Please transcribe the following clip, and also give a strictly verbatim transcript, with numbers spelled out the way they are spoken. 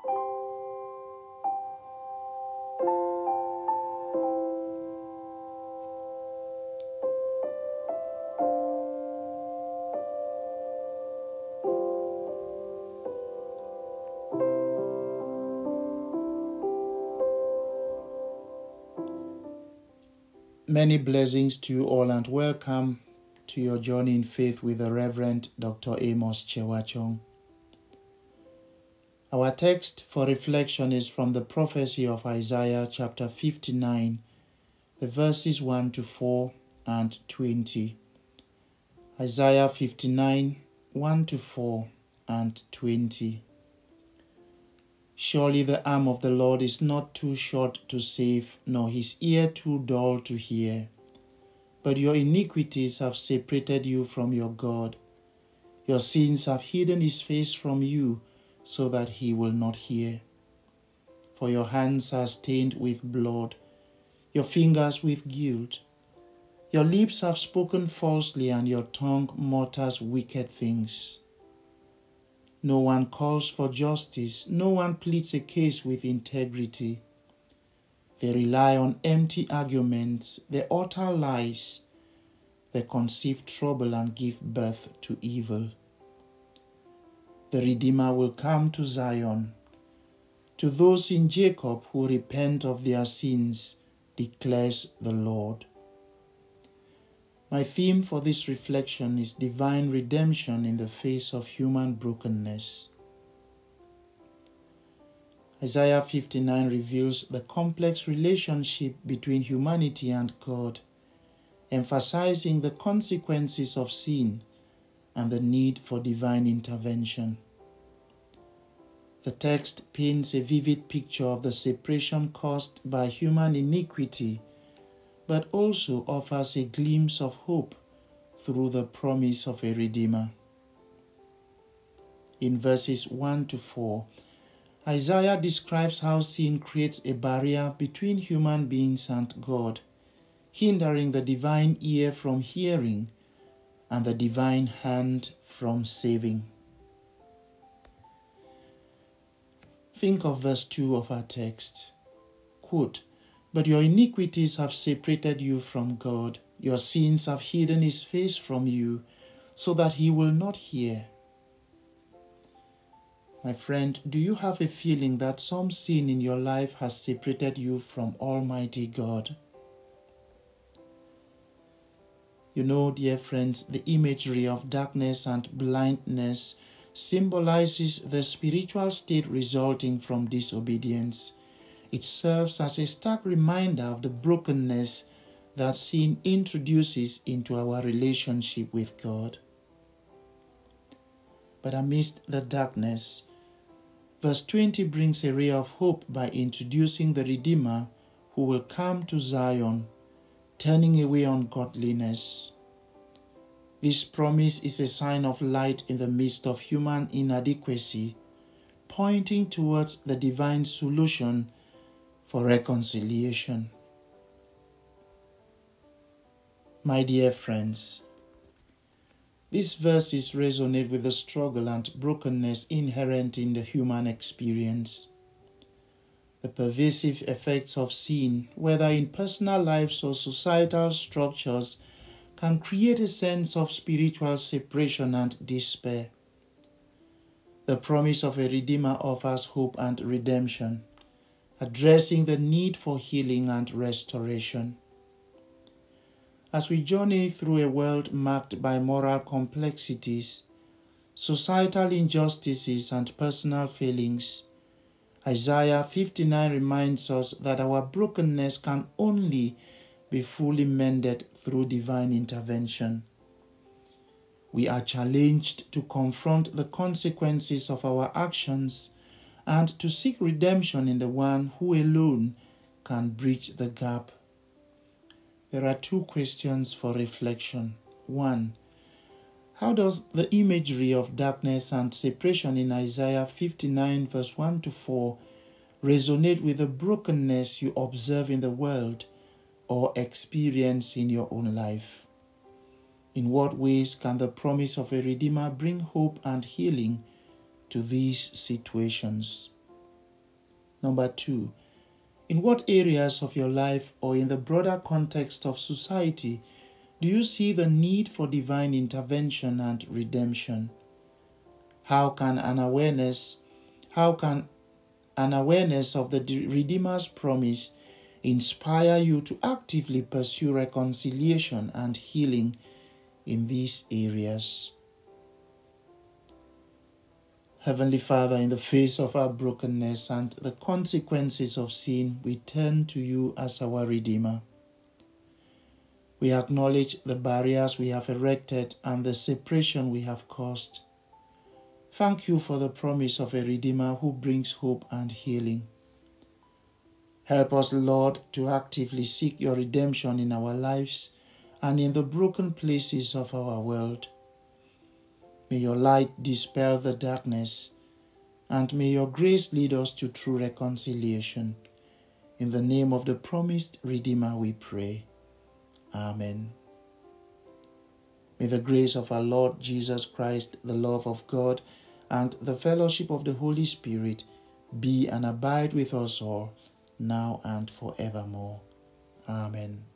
Many blessings to you all and welcome to your journey in faith with the Reverend Doctor Amos Chewachong. Our text for reflection is from the prophecy of Isaiah chapter fifty-nine, the verses one to four and twenty. Isaiah fifty-nine, one to four and twenty. Surely the arm of the Lord is not too short to save, nor his ear too dull to hear. But your iniquities have separated you from your God. Your sins have hidden his face from you, so that he will not hear. For your hands are stained with blood, your fingers with guilt. Your lips have spoken falsely, and your tongue mutters wicked things. No one calls for justice, no one pleads a case with integrity. They rely on empty arguments, they utter lies, they conceive trouble and give birth to evil. The Redeemer will come to Zion. To those in Jacob who repent of their sins, declares the Lord. My theme for this reflection is divine redemption in the face of human brokenness. Isaiah fifty-nine reveals the complex relationship between humanity and God, emphasizing the consequences of sin and the need for divine intervention. The text paints a vivid picture of the separation caused by human iniquity, but also offers a glimpse of hope through the promise of a Redeemer. In verses one to four, Isaiah describes how sin creates a barrier between human beings and God, hindering the divine ear from hearing and the divine hand from saving. Think of verse two of our text. Quote, "But your iniquities have separated you from God. Your sins have hidden his face from you, so that he will not hear." My friend, do you have a feeling that some sin in your life has separated you from Almighty God? You know, dear friends, the imagery of darkness and blindness symbolizes the spiritual state resulting from disobedience. It serves as a stark reminder of the brokenness that sin introduces into our relationship with God. But amidst the darkness, verse twenty brings a ray of hope by introducing the Redeemer who will come to Zion, turning away ungodliness. This promise is a sign of light in the midst of human inadequacy, pointing towards the divine solution for reconciliation. My dear friends, these verses resonate with the struggle and brokenness inherent in the human experience. The pervasive effects of sin, whether in personal lives or societal structures, can create a sense of spiritual separation and despair. The promise of a Redeemer offers hope and redemption, addressing the need for healing and restoration. As we journey through a world marked by moral complexities, societal injustices, and personal failings, Isaiah fifty-nine reminds us that our brokenness can only be fully mended through divine intervention. We are challenged to confront the consequences of our actions and to seek redemption in the one who alone can bridge the gap. There are two questions for reflection. One, how does the imagery of darkness and separation in Isaiah fifty-nine verse one to four resonate with the brokenness you observe in the world or experience in your own life? In what ways can the promise of a Redeemer bring hope and healing to these situations? Number two, in what areas of your life or in the broader context of society do you see the need for divine intervention and redemption? How can an awareness, how can an awareness of the Redeemer's promise inspire you to actively pursue reconciliation and healing in these areas? Heavenly Father, in the face of our brokenness and the consequences of sin, we turn to you as our Redeemer. We acknowledge the barriers we have erected and the separation we have caused. Thank you for the promise of a Redeemer who brings hope and healing. Help us, Lord, to actively seek your redemption in our lives and in the broken places of our world. May your light dispel the darkness, and may your grace lead us to true reconciliation. In the name of the promised Redeemer we pray. Amen. May the grace of our Lord Jesus Christ, the love of God, and the fellowship of the Holy Spirit be and abide with us all, now and forevermore. Amen.